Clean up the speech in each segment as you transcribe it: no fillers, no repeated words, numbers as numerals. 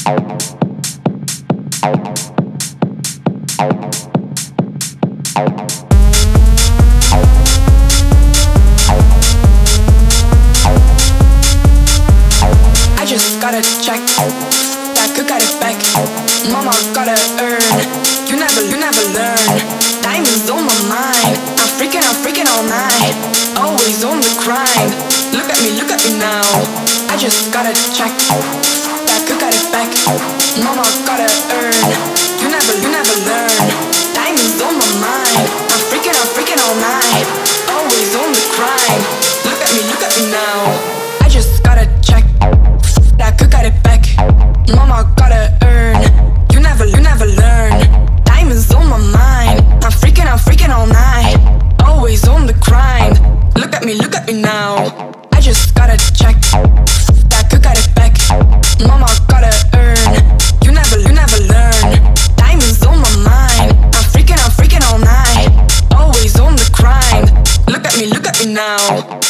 just gotta check that could got it back. Mama gotta earn. You never learn. Diamonds on my mind. I'm freaking all night. Always on the grind. Look at me now. I just gotta check that could got it back. Mama gotta earn. You never learn. Diamonds on my mind. I'm freaking all night. Always on the grind. Look at me now. I just gotta check that could got it back. Mama gotta earn. You never learn. Diamonds on my mind. I'm freaking all night. Always on the grind. Look at me now. I just gotta check that could got it back. Mama gotta earn. You never learn. Diamonds on my mind. I'm freaking all night. Always on the grind. Look at me now.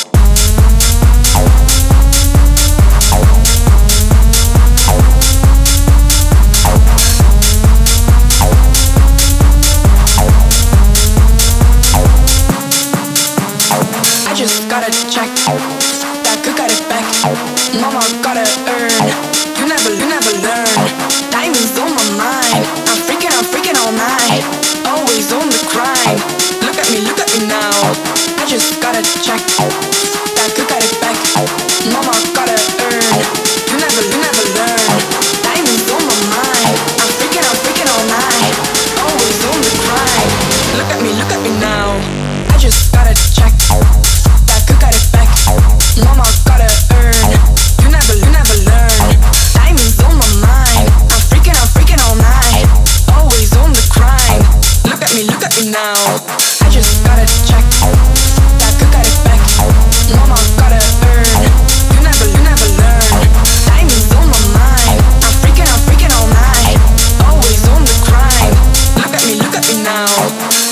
Just gotta check that could got it back. Mama gotta earn. You never learn. Diamonds on my mind. I'm freaking all night. Always on the grind. Look at me now. I just gotta check that could got it back. Mama gotta earn. You never learn. Diamonds on my mind. I'm freaking all night. Always on the grind. Look at me now. I just gotta check. Got it back. Mama gotta earn. You never learn. Diamonds on my mind. I'm freaking all night. Always on the grind. Look at me now. I just gotta check that could got it back. Mama gotta earn. You never learn. Diamonds on my mind. I'm freaking all night. Always on the grind. Look at me now.